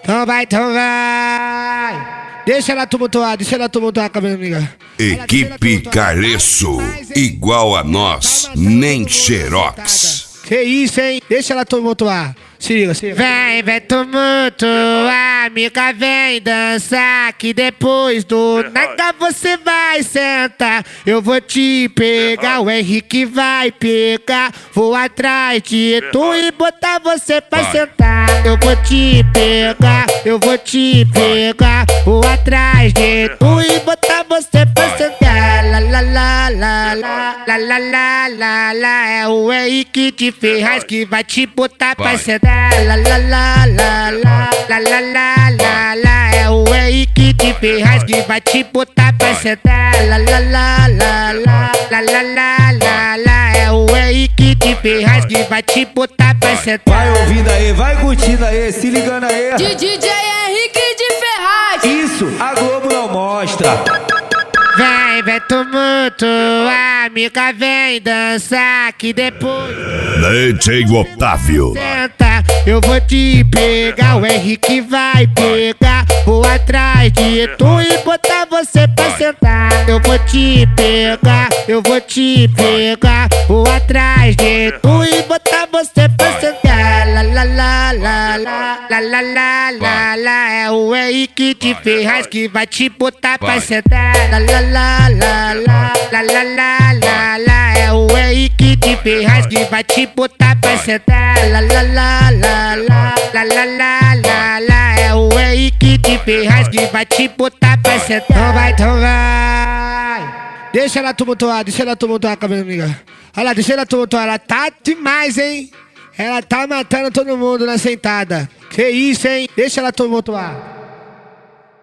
Então vai. Deixa ela tumultuar com a minha amiga. Equipe Careço, igual a nós, nem xerox. Que isso, hein? Deixa ela tumultuar. Se liga. Vem tumultuar, amiga, vem dançar, que depois do nada você vai sentar. Eu vou te pegar, o Henrique vai pegar, vou atrás de tu e botar você pra sentar. Eu vou te pegar, vou atrás de tu e botar você pra sentar. La la la la la, la la la la la, é o Henrique de Ferraz que vai te botar pra sentar. La la la la la, la la la la la, é o Henrique de Ferraz que vai te botar pra sentar. La la la la la, la la la la la, é o Henrique de Ferraz que vai te botar pra sentar. Vai ouvindo aí, vai curtindo aí, se ligando aí. DJ Henrique de Ferraz. Isso, a Globo não mostra. Vem tumultuar, amiga, vem dançar, que depois DJ Otávio. senta. Eu vou te pegar, o Henrique vai pegar, vou atrás de tu e botar você pra sentar. Eu vou te pegar, vou atrás de tu e botar você pra sentar. La la la la la, la la la la la, é o Henrique de Ferraz que vai te botar pra sentar. La la la la la, la la la la la, é o Henrique de Ferraz que vai te botar pra sentar. La la la la la, la la la la la, é o Henrique de Ferraz que vai te botar pra sentar. Então vai. Deixa ela tumultuar com a minha amiga. Olha lá, deixa ela tumultuar, ela tá demais, hein? Ela tá matando todo mundo na sentada. Que isso, hein? Deixa ela tumultuar.